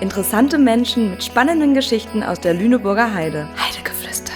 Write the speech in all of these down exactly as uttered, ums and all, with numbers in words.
Interessante Menschen mit spannenden Geschichten aus der Lüneburger Heide. Heidegeflüster.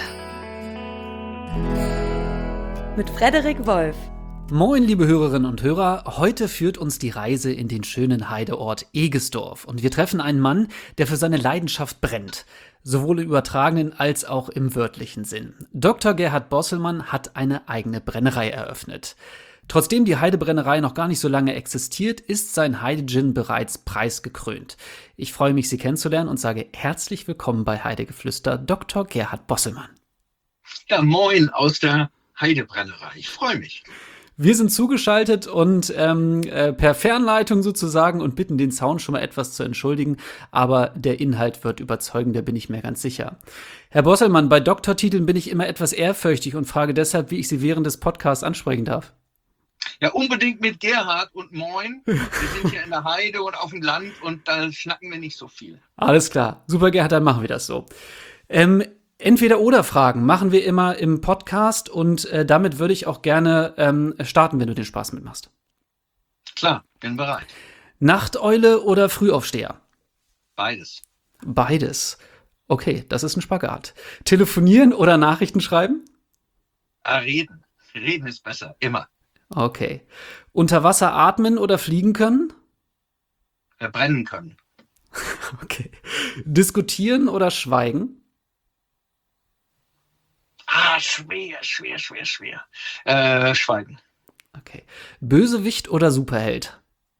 Mit Frederik Wolf. Moin, liebe Hörerinnen und Hörer. Heute führt uns die Reise in den schönen Heideort Egesdorf. Und wir treffen einen Mann, der für seine Leidenschaft brennt. Sowohl im übertragenen als auch im wörtlichen Sinn. Doktor Gerhard Bosselmann hat eine eigene Brennerei eröffnet. Trotzdem die Heidebrennerei noch gar nicht so lange existiert, ist sein Heide-Gin bereits preisgekrönt. Ich freue mich, Sie kennenzulernen und sage herzlich willkommen bei Heidegeflüster, Doktor Gerhard Bosselmann. Ja, moin aus der Heidebrennerei. Ich freue mich. Wir sind zugeschaltet und ähm, äh, per Fernleitung sozusagen und bitten den Sound schon mal etwas zu entschuldigen, aber der Inhalt wird überzeugen, da bin ich mir ganz sicher. Herr Bosselmann, bei Doktortiteln bin ich immer etwas ehrfürchtig und frage deshalb, wie ich Sie während des Podcasts ansprechen darf. Ja, unbedingt mit Gerhard und moin. Wir sind hier in der Heide und auf dem Land und da schnacken wir nicht so viel. Alles klar. Super, Gerhard, dann machen wir das so. Ähm, Entweder-oder-Fragen machen wir immer im Podcast und äh, damit würde ich auch gerne ähm, starten, wenn du den Spaß mitmachst. Klar, bin bereit. Nachteule oder Frühaufsteher? Beides. Beides. Okay, das ist ein Spagat. Telefonieren oder Nachrichten schreiben? Ah, reden. Reden ist besser, immer. Okay. Unter Wasser atmen oder fliegen können? Wir brennen können. Okay. Diskutieren oder schweigen? Ah, schwer, schwer, schwer, schwer. Äh, schweigen. Okay. Bösewicht oder Superheld?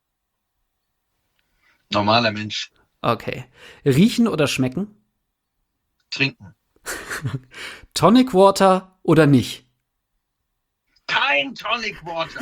Normaler Mensch. Okay. Riechen oder schmecken? Trinken. Tonic Water oder nicht? Kein Tonic Water.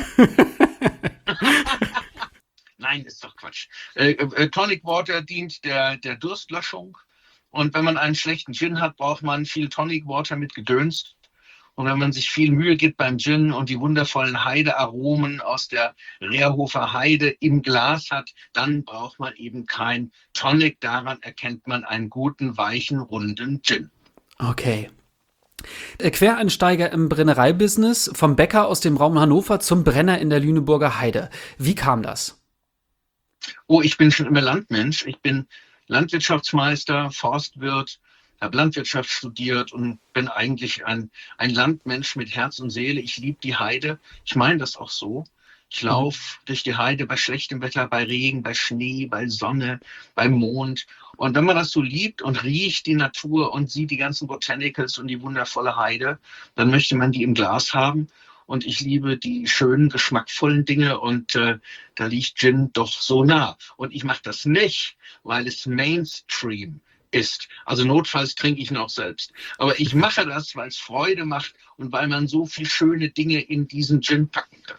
Nein, ist doch Quatsch. Äh, äh, Tonic Water dient der, der Durstlöschung. Und wenn man einen schlechten Gin hat, braucht man viel Tonic Water mit Gedöns. Und wenn man sich viel Mühe gibt beim Gin und die wundervollen Heidearomen aus der Rehrhofer Heide im Glas hat, dann braucht man eben kein Tonic. Daran erkennt man einen guten, weichen, runden Gin. Okay. Der Quereinsteiger im Brennereibusiness, vom Bäcker aus dem Raum Hannover zum Brenner in der Lüneburger Heide. Wie kam das? Oh, ich bin schon immer Landmensch. Ich bin Landwirtschaftsmeister, Forstwirt, habe Landwirtschaft studiert und bin eigentlich ein, ein Landmensch mit Herz und Seele. Ich liebe die Heide. Ich meine das auch so. Ich laufe durch die Heide bei schlechtem Wetter, bei Regen, bei Schnee, bei Sonne, bei Mond. Und wenn man das so liebt und riecht die Natur und sieht die ganzen Botanicals und die wundervolle Heide, dann möchte man die im Glas haben. Und ich liebe die schönen, geschmackvollen Dinge und äh, da liegt Gin doch so nah. Und ich mache das nicht, weil es Mainstream ist. Also notfalls trinke ich ihn auch selbst. Aber ich mache das, weil es Freude macht und weil man so viele schöne Dinge in diesen Gin packen kann.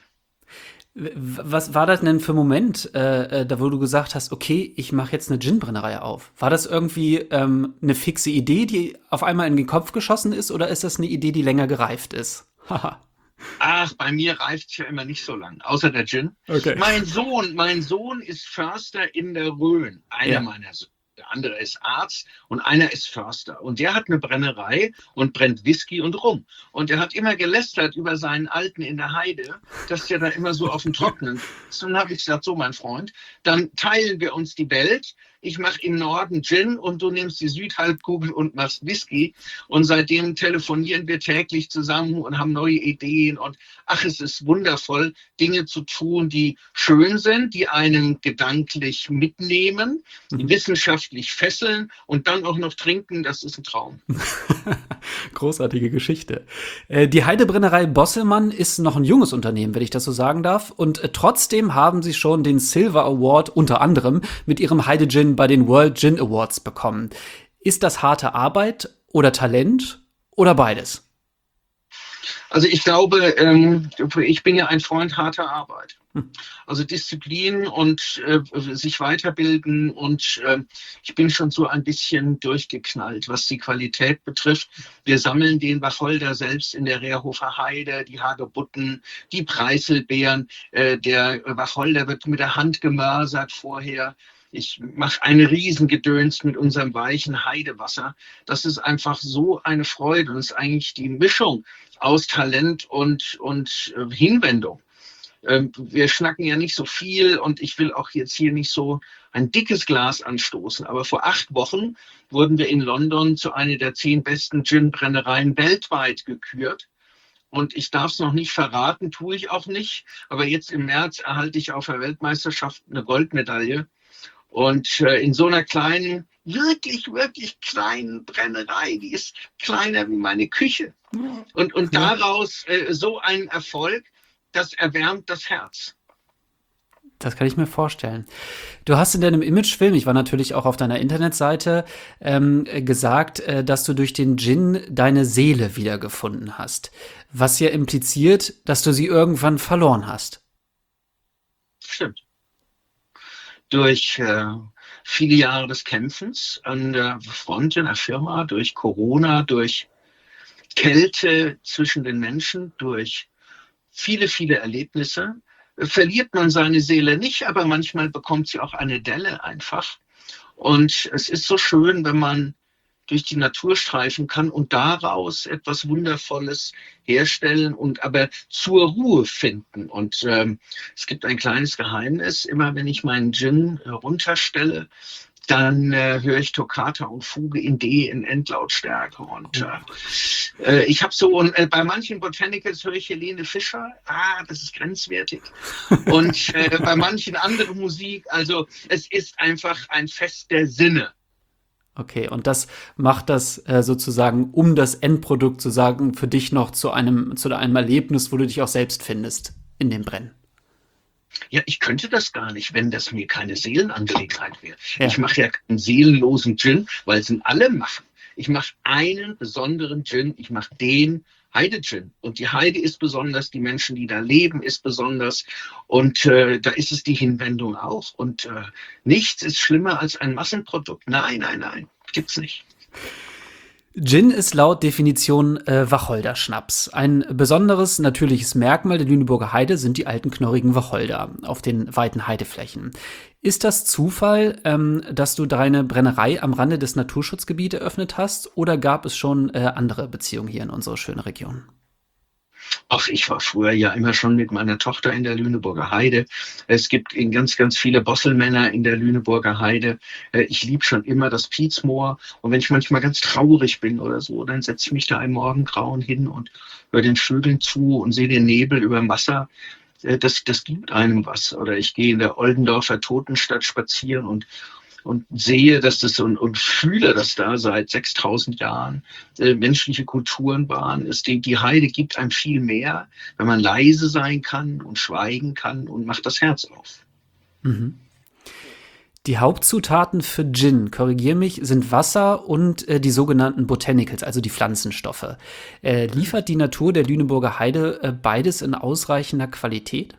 Was war das denn für ein Moment, äh, da wo du gesagt hast, okay, ich mache jetzt eine Gin-Brennerei auf? War das irgendwie ähm, eine fixe Idee, die auf einmal in den Kopf geschossen ist, oder ist das eine Idee, die länger gereift ist? Haha. Ach, bei mir reift es ja immer nicht so lang, außer der Gin. Okay. Mein Sohn, mein Sohn ist Förster in der Rhön, einer Ja. meiner Söhne. Der andere ist Arzt und einer ist Förster. Und der hat eine Brennerei und brennt Whisky und Rum. Und er hat immer gelästert über seinen Alten in der Heide, dass der da immer so auf dem Trocknen ist. Und dann habe ich gesagt, so mein Freund, dann teilen wir uns die Welt. Ich mache im Norden Gin und du nimmst die Südhalbkugel und machst Whisky. Und seitdem telefonieren wir täglich zusammen und haben neue Ideen. Und ach, es ist wundervoll, Dinge zu tun, die schön sind, die einen gedanklich mitnehmen, die Mhm. wissenschaftlich fesseln und dann auch noch trinken. Das ist ein Traum. Großartige Geschichte. Äh, die Heidebrennerei Bosselmann ist noch ein junges Unternehmen, wenn ich das so sagen darf. Und äh, trotzdem haben sie schon den Silver Award unter anderem mit ihrem Heide-Gin bei den World Gin Awards bekommen. Ist das harte Arbeit oder Talent oder beides? Also ich glaube, ähm, ich bin ja ein Freund harter Arbeit. Also Disziplin und äh, sich weiterbilden und äh, ich bin schon so ein bisschen durchgeknallt, was die Qualität betrifft. Wir sammeln den Wacholder selbst in der Rehrhofer Heide, die Hagebutten, die Preiselbeeren. Äh, der Wacholder wird mit der Hand gemörsert vorher. Ich mache eine Riesengedöns mit unserem weichen Heidewasser. Das ist einfach so eine Freude und ist eigentlich die Mischung aus Talent und, und äh, Hinwendung. Ähm, wir schnacken ja nicht so viel und ich will auch jetzt hier nicht so ein dickes Glas anstoßen. Aber vor acht Wochen wurden wir in London zu einer der zehn besten Gin-Brennereien weltweit gekürt. Und ich darf es noch nicht verraten, tue ich auch nicht. Aber jetzt im März erhalte ich auf der Weltmeisterschaft eine Goldmedaille. Und äh, in so einer kleinen, wirklich, wirklich kleinen Brennerei, die ist kleiner wie meine Küche. Und, und daraus äh, so ein Erfolg, das erwärmt das Herz. Das kann ich mir vorstellen. Du hast in deinem Imagefilm, ich war natürlich auch auf deiner Internetseite, ähm, gesagt, äh, dass du durch den Gin deine Seele wiedergefunden hast. Was ja impliziert, dass du sie irgendwann verloren hast. Stimmt. Durch äh, viele Jahre des Kämpfens an der Front in der Firma, durch Corona, durch Kälte zwischen den Menschen, durch viele, viele Erlebnisse, verliert man seine Seele nicht, aber manchmal bekommt sie auch eine Delle einfach. Und es ist so schön, wenn man durch die Natur streifen kann und daraus etwas Wundervolles herstellen und aber zur Ruhe finden. Und ähm, es gibt ein kleines Geheimnis. Immer wenn ich meinen Gin äh, runterstelle, dann äh, höre ich Toccata und Fuge in D in Endlautstärke. Und äh, ich habe so, und äh, bei manchen Botanicals höre ich Helene Fischer. Ah, das ist grenzwertig. Und äh, bei manchen anderen Musik, also es ist einfach ein Fest der Sinne. Okay, und das macht das äh, sozusagen, um das Endprodukt zu sagen, für dich noch zu einem, zu einem Erlebnis, wo du dich auch selbst findest in dem Brennen. Ja, ich könnte das gar nicht, wenn das mir keine Seelenangelegenheit wäre. Ja. Ich mache ja keinen seelenlosen Gin, weil es alle machen. Ich mache einen besonderen Gin, ich mache den Heide-Gin. Und die Heide ist besonders, die Menschen, die da leben, ist besonders. Und äh, da ist es die Hinwendung auch. Und äh, nichts ist schlimmer als ein Massenprodukt. Nein, nein, nein, gibt's nicht. Gin ist laut Definition äh, Wacholderschnaps. Ein besonderes natürliches Merkmal der Lüneburger Heide sind die alten knorrigen Wacholder auf den weiten Heideflächen. Ist das Zufall, ähm, dass du deine Brennerei am Rande des Naturschutzgebietes eröffnet hast, oder gab es schon äh, andere Beziehungen hier in unserer schönen Region? Ach, ich war früher ja immer schon mit meiner Tochter in der Lüneburger Heide. Es gibt ganz, ganz viele Bosselmänner in der Lüneburger Heide. Ich liebe schon immer das Pietsmoor. Und wenn ich manchmal ganz traurig bin oder so, dann setze ich mich da im Morgengrauen hin und höre den Vögeln zu und sehe den Nebel über dem Wasser. Das, das gibt einem was. Oder ich gehe in der Oldendorfer Totenstadt spazieren und und sehe, dass das und, und fühle, dass da seit sechstausend Jahren äh, menschliche Kulturen waren. Es, die, die Heide gibt einem viel mehr, wenn man leise sein kann und schweigen kann und macht das Herz auf. Mhm. Die Hauptzutaten für Gin, korrigier mich, sind Wasser und äh, die sogenannten Botanicals, also die Pflanzenstoffe. Äh, liefert die Natur der Lüneburger Heide äh, beides in ausreichender Qualität?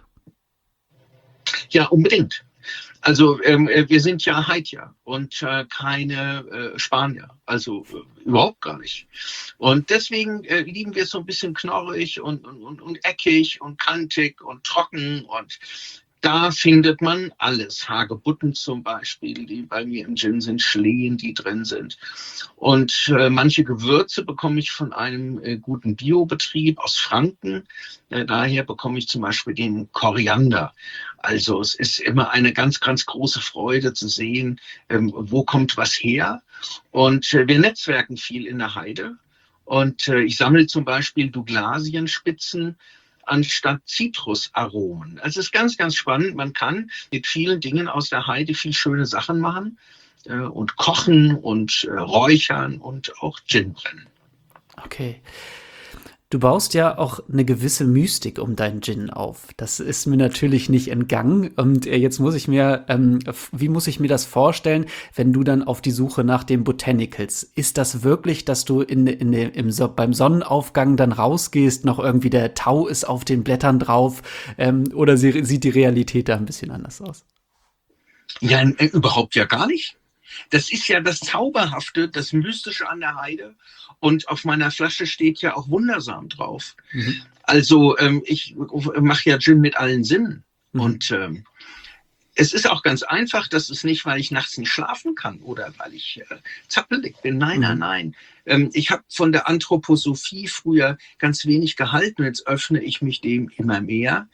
Ja, unbedingt. Also ähm, wir sind ja Haitier und äh, keine äh, Spanier, also äh, überhaupt gar nicht. Und deswegen äh, lieben wir es so ein bisschen knorrig und, und, und eckig und kantig und trocken, und da findet man alles. Hagebutten zum Beispiel, die bei mir im Gin sind, Schlehen, die drin sind. Und äh, manche Gewürze bekomme ich von einem äh, guten Biobetrieb aus Franken. Äh, daher bekomme ich zum Beispiel den Koriander. Also es ist immer eine ganz, ganz große Freude zu sehen, ähm, wo kommt was her. Und äh, wir netzwerken viel in der Heide. Und äh, ich sammle zum Beispiel Douglasienspitzen anstatt Zitrusaromen. Also es ist ganz, ganz spannend. Man kann mit vielen Dingen aus der Heide viel schöne Sachen machen äh, und kochen und äh, räuchern und auch Gin brennen. Okay. Du baust ja auch eine gewisse Mystik um deinen Gin auf. Das ist mir natürlich nicht entgangen. Und äh, jetzt muss ich mir, ähm, f- wie muss ich mir das vorstellen, wenn du dann auf die Suche nach den Botanicals? Ist das wirklich, dass du in, in, im, so- beim Sonnenaufgang dann rausgehst, noch irgendwie der Tau ist auf den Blättern drauf? Ähm, oder sie, sieht die Realität da ein bisschen anders aus? Ja, äh, überhaupt ja gar nicht. Das ist ja das Zauberhafte, das Mystische an der Heide. Und auf meiner Flasche steht ja auch wundersam drauf. Mhm. Also ähm, ich mache ja Gin mit allen Sinnen. Mhm. Und ähm, es ist auch ganz einfach, das ist nicht, weil ich nachts nicht schlafen kann oder weil ich äh, zappelig bin. Nein, Mhm. nein, nein. Ähm, ich habe von der Anthroposophie früher ganz wenig gehalten. Jetzt öffne ich mich dem immer mehr.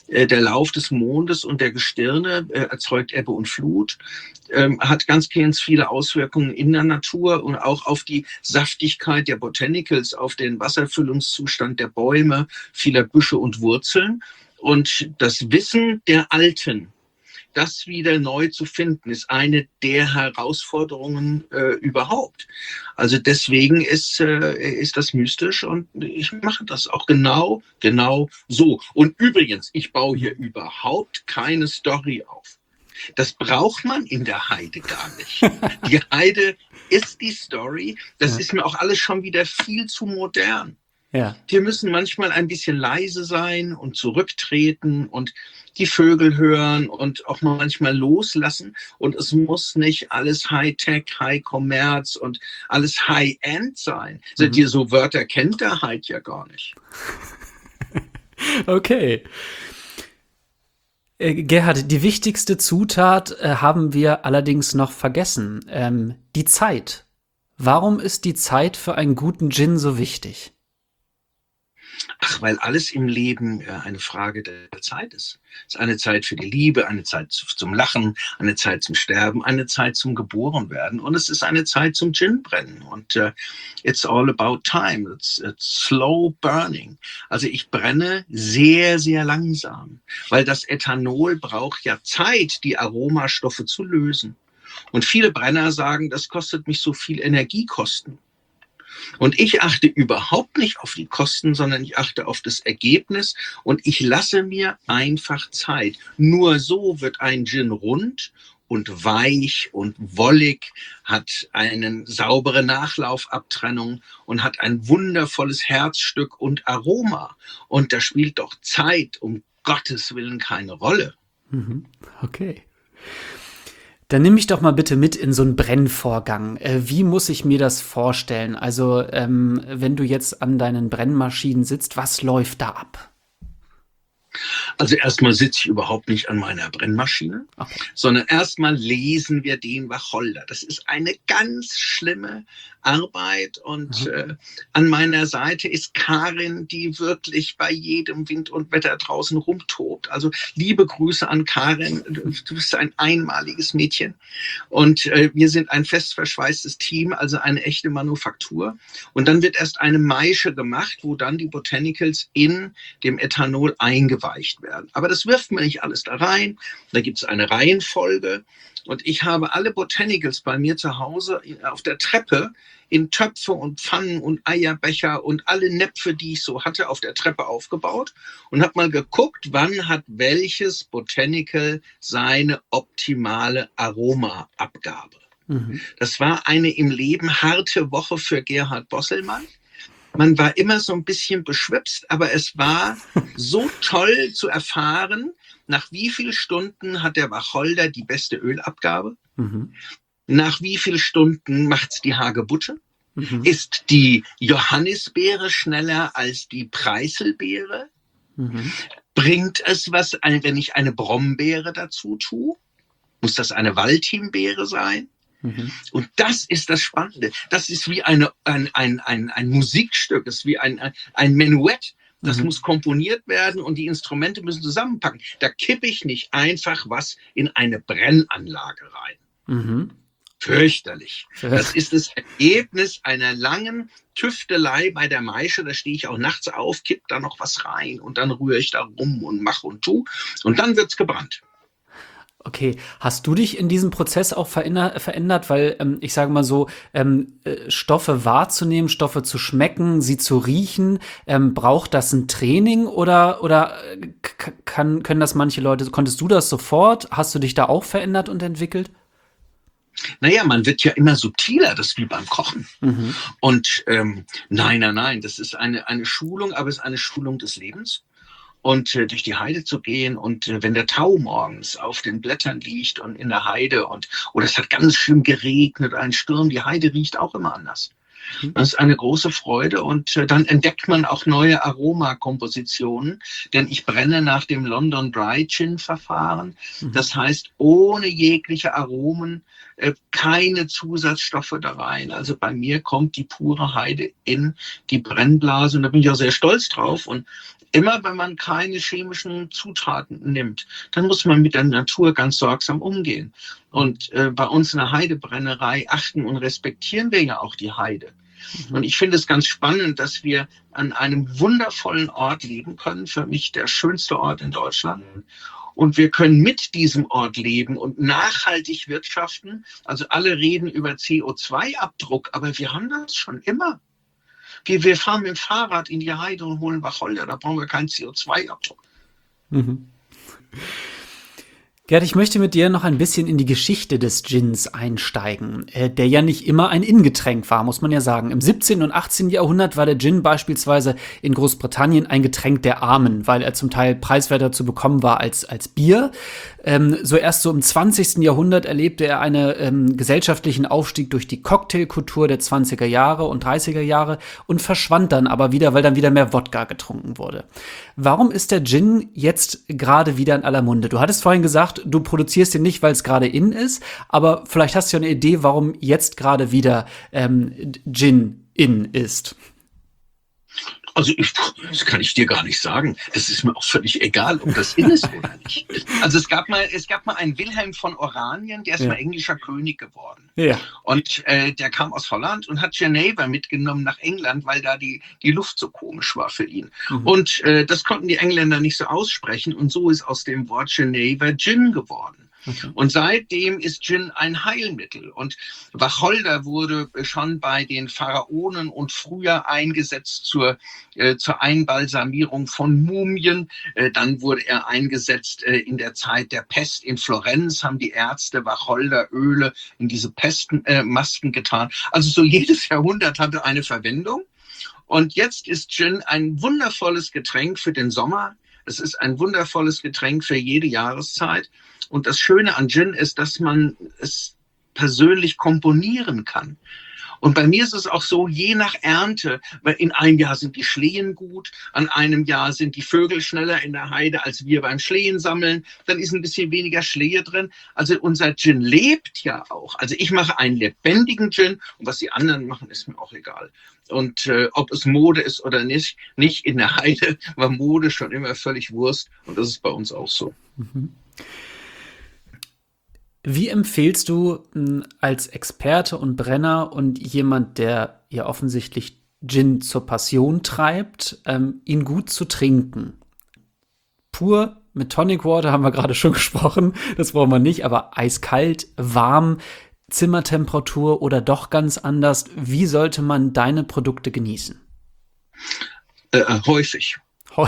äh, der Lauf des Mondes und der Gestirne äh, erzeugt Ebbe und Flut, ähm, hat ganz ganz viele Auswirkungen in der Natur und auch auf die Saftigkeit der Botanicals, auf den Wasserfüllungszustand der Bäume, vieler Büsche und Wurzeln. Und das Wissen der Alten, das wieder neu zu finden, ist eine der Herausforderungen äh, überhaupt. Also deswegen ist, äh, ist das mystisch und ich mache das auch genau, genau so. Und übrigens, ich baue hier überhaupt keine Story auf. Das braucht man in der Heide gar nicht. Die Heide ist die Story. Das ja. ist mir auch alles schon wieder viel zu modern. Ja. Wir müssen manchmal ein bisschen leise sein und zurücktreten und die Vögel hören und auch manchmal loslassen. Und es muss nicht alles High-Tech, High-Commerz und alles High-End sein. Mhm. Seid ihr so Wörter kennt der Heid ja gar nicht. Okay. Äh, Gerhard, die wichtigste Zutat äh, haben wir allerdings noch vergessen. Ähm, die Zeit. Warum ist die Zeit für einen guten Gin so wichtig? Ach, weil alles im Leben äh, eine Frage der Zeit ist. Es ist eine Zeit für die Liebe, eine Zeit zum Lachen, eine Zeit zum Sterben, eine Zeit zum Geborenwerden und es ist eine Zeit zum Gin-Brennen. Und uh, it's all about time, it's, it's slow burning. Also ich brenne sehr, sehr langsam, weil das Ethanol braucht ja Zeit, die Aromastoffe zu lösen. Und viele Brenner sagen, das kostet mich so viel Energiekosten. Und ich achte überhaupt nicht auf die Kosten, sondern ich achte auf das Ergebnis und ich lasse mir einfach Zeit. Nur so wird ein Gin rund und weich und wollig, hat eine saubere Nachlaufabtrennung und hat ein wundervolles Herzstück und Aroma. Und da spielt doch Zeit um Gottes Willen keine Rolle. Okay. Dann nimm mich doch mal bitte mit in so einen Brennvorgang. Äh, wie muss ich mir das vorstellen? Also, ähm, wenn du jetzt an deinen Brennmaschinen sitzt, was läuft da ab? Also erstmal sitze ich überhaupt nicht an meiner Brennmaschine, okay. sondern erstmal lesen wir den Wacholder. Das ist eine ganz schlimme Arbeit und mhm. äh, an meiner Seite ist Karin, die wirklich bei jedem Wind und Wetter draußen rumtobt. Also liebe Grüße an Karin, du bist ein einmaliges Mädchen und äh, wir sind ein fest verschweißtes Team, also eine echte Manufaktur. Und dann wird erst eine Maische gemacht, wo dann die Botanicals in dem Ethanol eingeweicht werden. Aber das wirft man nicht alles da rein. Da gibt es eine Reihenfolge. Und ich habe alle Botanicals bei mir zu Hause auf der Treppe in Töpfe und Pfannen und Eierbecher und alle Näpfe, die ich so hatte, auf der Treppe aufgebaut und habe mal geguckt, wann hat welches Botanical seine optimale Aromaabgabe. Mhm. Das war eine im Leben harte Woche für Gerhard Bosselmann. Man war immer so ein bisschen beschwipst, aber es war so toll zu erfahren, nach wie vielen Stunden hat der Wacholder die beste Ölabgabe? Mhm. Nach wie vielen Stunden macht's die Hagebutte? Mhm. Ist die Johannisbeere schneller als die Preiselbeere? Mhm. Bringt es was, wenn ich eine Brombeere dazu tue? Muss das eine Waldhimbeere sein? Mhm. Und das ist das Spannende. Das ist wie eine, ein, ein, ein, ein Musikstück, das ist wie ein, ein Menuett. Das mhm. muss komponiert werden und die Instrumente müssen zusammenpacken. Da kippe ich nicht einfach was in eine Brennanlage rein. Mhm. Fürchterlich. Das ist das Ergebnis einer langen Tüftelei bei der Maische. Da stehe ich auch nachts auf, kipp da noch was rein und dann rühre ich da rum und mache und tu. Und dann wird's gebrannt. Okay, hast du dich in diesem Prozess auch veränder- verändert? Weil ähm, ich sage mal so, ähm, äh, Stoffe wahrzunehmen, Stoffe zu schmecken, sie zu riechen, ähm, braucht das ein Training oder, oder k- kann, können das manche Leute, konntest du das sofort? Hast du dich da auch verändert und entwickelt? Naja, man wird ja immer subtiler, das ist wie beim Kochen. Mhm. Und ähm, nein, nein, nein, das ist eine, eine Schulung, aber es ist eine Schulung des Lebens. Und äh, durch die Heide zu gehen und äh, wenn der Tau morgens auf den Blättern liegt und in der Heide und oder es hat ganz schön geregnet, ein Sturm, die Heide riecht auch immer anders. Das ist eine große Freude und äh, dann entdeckt man auch neue Aromakompositionen, denn ich brenne nach dem London Dry Gin Verfahren. Das heißt, ohne jegliche Aromen, äh, keine Zusatzstoffe da rein. Also bei mir kommt die pure Heide in die Brennblase und da bin ich auch sehr stolz drauf. Und immer wenn man keine chemischen Zutaten nimmt, dann muss man mit der Natur ganz sorgsam umgehen. Und äh, bei uns in der Heidebrennerei achten und respektieren wir ja auch die Heide. Mhm. Und ich finde es ganz spannend, dass wir an einem wundervollen Ort leben können, für mich der schönste Ort in Deutschland. Und wir können mit diesem Ort leben und nachhaltig wirtschaften. Also alle reden über C O zwei Abdruck, aber wir haben das schon immer. Wir, wir fahren mit dem Fahrrad in die Heide und holen Wacholder, da brauchen wir keinen C O zwei Abdruck. Mhm. Gerd, ich möchte mit dir noch ein bisschen in die Geschichte des Gins einsteigen, äh, der ja nicht immer ein Ingetränk war, muss man ja sagen. Im siebzehnten und achtzehnten Jahrhundert war der Gin beispielsweise in Großbritannien ein Getränk der Armen, weil er zum Teil preiswerter zu bekommen war als, als Bier. Ähm, so erst so im zwanzigsten Jahrhundert erlebte er einen ähm, gesellschaftlichen Aufstieg durch die Cocktailkultur der zwanziger Jahre und dreißiger Jahre und verschwand dann aber wieder, weil dann wieder mehr Wodka getrunken wurde. Warum ist der Gin jetzt gerade wieder in aller Munde? Du hattest vorhin gesagt, du produzierst ihn nicht, weil es gerade in ist, aber vielleicht hast du ja eine Idee, warum jetzt gerade wieder ähm, Gin in ist. Also ich, das kann ich dir gar nicht sagen. Es ist mir auch völlig egal, ob das in ist oder nicht. Also es gab mal, es gab mal einen Wilhelm von Oranien, der ist ja. mal englischer König geworden. Ja. Und äh, der kam aus Holland und hat Geneva mitgenommen nach England, weil da die, die Luft so komisch war für ihn. Mhm. Und äh, das konnten die Engländer nicht so aussprechen. Und so ist aus dem Wort Geneva Gin geworden. Okay. Und seitdem ist Gin ein Heilmittel. Und Wacholder wurde schon bei den Pharaonen und früher eingesetzt zur, äh, zur Einbalsamierung von Mumien. Äh, dann wurde er eingesetzt äh, in der Zeit der Pest. In Florenz haben die Ärzte Wacholderöle in diese Pestenmasken äh, Masken getan. Also so jedes Jahrhundert hatte eine Verwendung. Und jetzt ist Gin ein wundervolles Getränk für den Sommer. Es ist ein wundervolles Getränk für jede Jahreszeit. Und das Schöne an Gin ist, dass man es persönlich komponieren kann. Und bei mir ist es auch so, je nach Ernte, weil in einem Jahr sind die Schlehen gut, an einem Jahr sind die Vögel schneller in der Heide als wir beim Schlehen sammeln, dann ist ein bisschen weniger Schlehe drin. Also unser Gin lebt ja auch. Also ich mache einen lebendigen Gin und was die anderen machen, ist mir auch egal. Und äh, ob es Mode ist oder nicht, nicht in der Heide war Mode schon immer völlig Wurst und das ist bei uns auch so. Mhm. Wie empfehlst du m, als Experte und Brenner und jemand, der ja offensichtlich Gin zur Passion treibt, ähm, ihn gut zu trinken? Pur mit Tonic Water haben wir gerade schon gesprochen, das brauchen wir nicht, aber eiskalt, warm, Zimmertemperatur oder doch ganz anders. Wie sollte man deine Produkte genießen? Äh, häufig. Ho-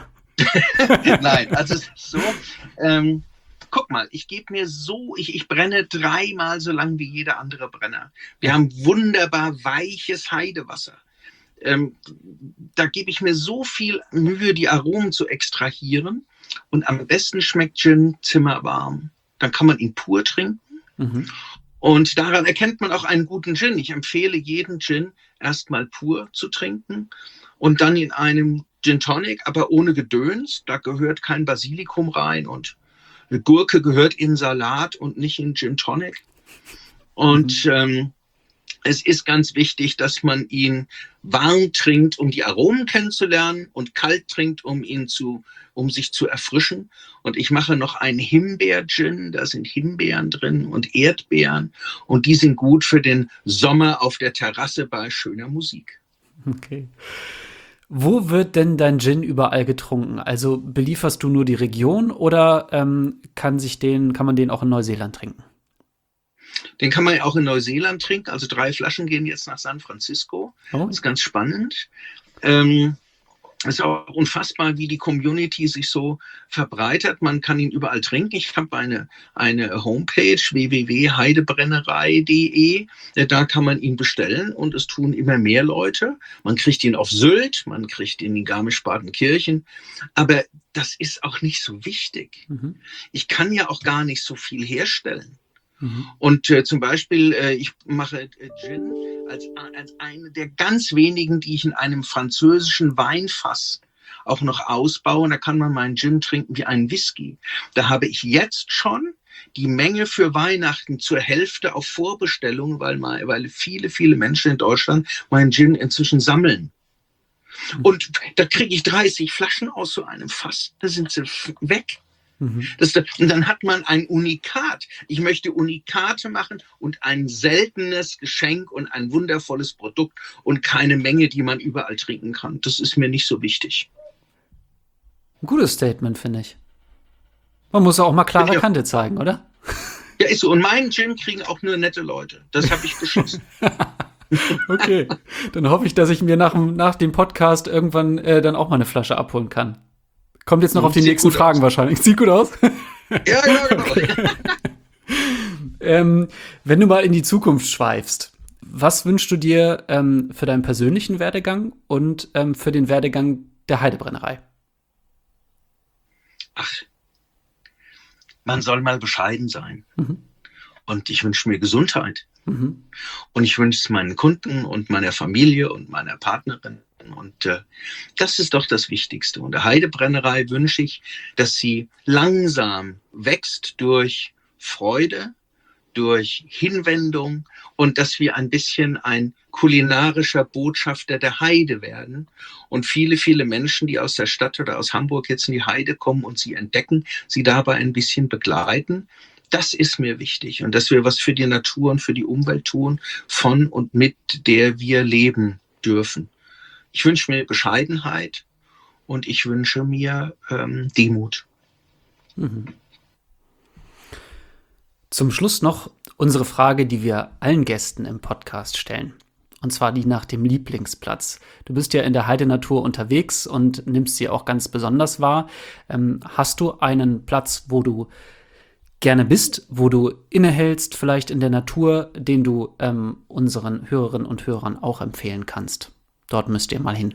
ja. Nein, also es ist so, ähm, guck mal, ich gebe mir so, ich, ich brenne dreimal so lang wie jeder andere Brenner. Wir haben wunderbar weiches Heidewasser. Ähm, da gebe ich mir so viel Mühe, die Aromen zu extrahieren. Und am besten schmeckt Gin zimmerwarm. Dann kann man ihn pur trinken. Mhm. Und daran erkennt man auch einen guten Gin. Ich empfehle jeden Gin erstmal pur zu trinken und dann in einem Gin Tonic, aber ohne Gedöns. Da gehört kein Basilikum rein und eine Gurke gehört in Salat und nicht in Gin Tonic. Und mhm. ähm, es ist ganz wichtig, dass man ihn warm trinkt, um die Aromen kennenzulernen und kalt trinkt, um ihn zu, um sich zu erfrischen. Und ich mache noch einen Himbeer-Gin, da sind Himbeeren drin und Erdbeeren und die sind gut für den Sommer auf der Terrasse bei schöner Musik. Okay. Wo wird denn dein Gin überall getrunken? Also belieferst du nur die Region oder ähm, kann sich den, kann man den auch in Neuseeland trinken? Den kann man ja auch in Neuseeland trinken. Also drei Flaschen gehen jetzt nach San Francisco. Oh. Das ist ganz spannend. Ähm, es ist auch unfassbar, wie die Community sich so verbreitet. Man kann ihn überall trinken. Ich habe eine, eine Homepage w w w punkt heidebrennerei punkt de. Da kann man ihn bestellen und es tun immer mehr Leute. Man kriegt ihn auf Sylt, man kriegt ihn in Garmisch-Partenkirchen. Aber das ist auch nicht so wichtig. Mhm. Ich kann ja auch gar nicht so viel herstellen. Mhm. Und äh, zum Beispiel, äh, ich mache äh, Gin als, als eine der ganz wenigen, die ich in einem französischen Weinfass auch noch ausbauen. Da kann man meinen Gin trinken wie einen Whisky. Da habe ich jetzt schon die Menge für Weihnachten zur Hälfte auf Vorbestellung, weil, mal, weil viele, viele Menschen in Deutschland meinen Gin inzwischen sammeln. Und da kriege ich dreißig Flaschen aus so einem Fass. Da sind sie weg. Mhm. Das, und dann hat man ein Unikat. Ich möchte Unikate machen und ein seltenes Geschenk und ein wundervolles Produkt und keine Menge, die man überall trinken kann. Das ist mir nicht so wichtig. Ein gutes Statement, finde ich. Man muss auch mal klare ja. Kante zeigen, oder? Ja, ist so. Und meinen Gin kriegen auch nur nette Leute. Das habe ich beschlossen. Okay, dann hoffe ich, dass ich mir nach dem, nach dem Podcast irgendwann äh, dann auch mal eine Flasche abholen kann. Kommt jetzt noch auf die Sieht nächsten Fragen aus. Wahrscheinlich. Sieht gut aus? Ja, ja, genau. Okay. ähm, wenn du mal in die Zukunft schweifst, was wünschst du dir ähm, für deinen persönlichen Werdegang und ähm, für den Werdegang der Heidebrennerei? Ach, man soll mal bescheiden sein. Mhm. Und ich wünsche mir Gesundheit. Mhm. Und ich wünsche es meinen Kunden und meiner Familie und meiner Partnerin. Und äh, das ist doch das Wichtigste. Und der Heidebrennerei wünsche ich, dass sie langsam wächst durch Freude, durch Hinwendung und dass wir ein bisschen ein kulinarischer Botschafter der Heide werden. Und viele, viele Menschen, die aus der Stadt oder aus Hamburg jetzt in die Heide kommen und sie entdecken, sie dabei ein bisschen begleiten. Das ist mir wichtig. Und dass wir was für die Natur und für die Umwelt tun, von und mit der wir leben dürfen. Ich wünsche mir Bescheidenheit und ich wünsche mir ähm, Demut. Mhm. Zum Schluss noch unsere Frage, die wir allen Gästen im Podcast stellen. Und zwar die nach dem Lieblingsplatz. Du bist ja in der Heidenatur unterwegs und nimmst sie auch ganz besonders wahr. Ähm, hast du einen Platz, wo du gerne bist, wo du innehältst, vielleicht in der Natur, den du ähm, unseren Hörerinnen und Hörern auch empfehlen kannst? Dort müsst ihr mal hin.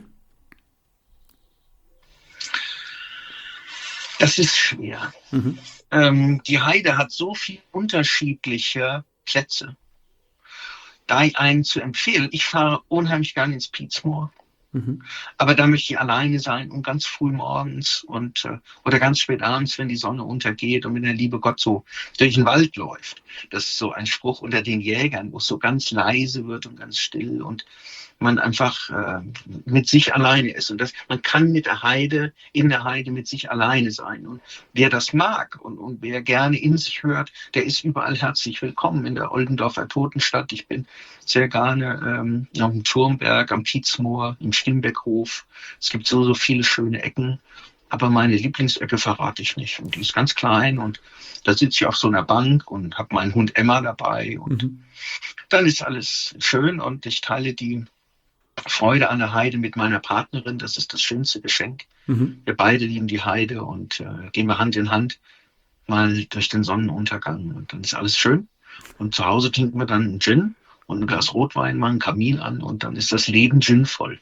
Das ist schwer. Mhm. Ähm, die Heide hat so viele unterschiedliche Plätze. Da einen zu empfehlen, ich fahre unheimlich gerne ins Pietzmoor. Mhm. Aber da möchte ich alleine sein und ganz früh morgens und äh, oder ganz spät abends, wenn die Sonne untergeht und wenn der liebe Gott so durch den Wald läuft. Das ist so ein Spruch unter den Jägern, wo es so ganz leise wird und ganz still und man einfach äh, mit sich alleine ist. Und das, man kann mit der Heide, in der Heide mit sich alleine sein. Und wer das mag und, und wer gerne in sich hört, der ist überall herzlich willkommen in der Oldendorfer Totenstadt. Ich bin sehr gerne ähm, am Turmberg, am Pietzmoor, im Stimmbeckhof. Es gibt so, so viele schöne Ecken. Aber meine Lieblingsecke verrate ich nicht. Und die ist ganz klein und da sitze ich auf so einer Bank und habe meinen Hund Emma dabei. Und mhm. dann ist alles schön und ich teile die Freude an der Heide mit meiner Partnerin. Das ist das schönste Geschenk. Mhm. Wir beide lieben die Heide und äh, gehen wir Hand in Hand mal durch den Sonnenuntergang. Und dann ist alles schön. Und zu Hause trinken wir dann einen Gin und ein Glas Rotwein, machen einen Kamin an und dann ist das Leben ginvoll.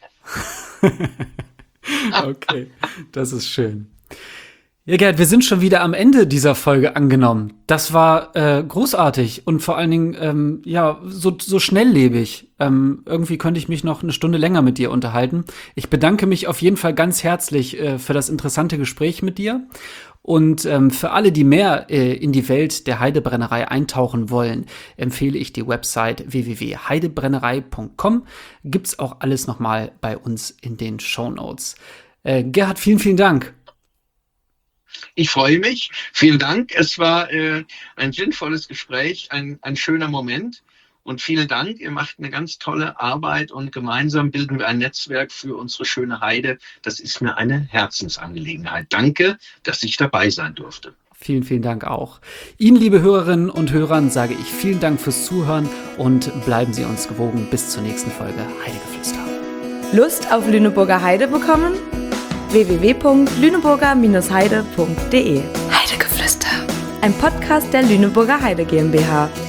Okay, das ist schön. Ja, Gerd, wir sind schon wieder am Ende dieser Folge angenommen. Das war äh, großartig und vor allen Dingen ähm, ja so, so schnelllebig. Ähm, irgendwie könnte ich mich noch eine Stunde länger mit dir unterhalten. Ich bedanke mich auf jeden Fall ganz herzlich äh, für das interessante Gespräch mit dir. Und ähm, für alle, die mehr äh, in die Welt der Heidebrennerei eintauchen wollen, empfehle ich die Website w w w punkt heidebrennerei punkt com. Gibt's auch alles nochmal bei uns in den Shownotes. Äh, Gerhard, vielen, vielen Dank. Ich freue mich. Vielen Dank. Es war äh, ein sinnvolles Gespräch, ein, ein schöner Moment. Und vielen Dank. Ihr macht eine ganz tolle Arbeit und gemeinsam bilden wir ein Netzwerk für unsere schöne Heide. Das ist mir eine Herzensangelegenheit. Danke, dass ich dabei sein durfte. Vielen, vielen Dank auch. Ihnen, liebe Hörerinnen und Hörern, sage ich vielen Dank fürs Zuhören und bleiben Sie uns gewogen bis zur nächsten Folge Heidegeflüster. Lust auf Lüneburger Heide bekommen? w w w punkt lüneburger Bindestrich heide punkt de Heidegeflüster. Ein Podcast der Lüneburger Heide GmbH.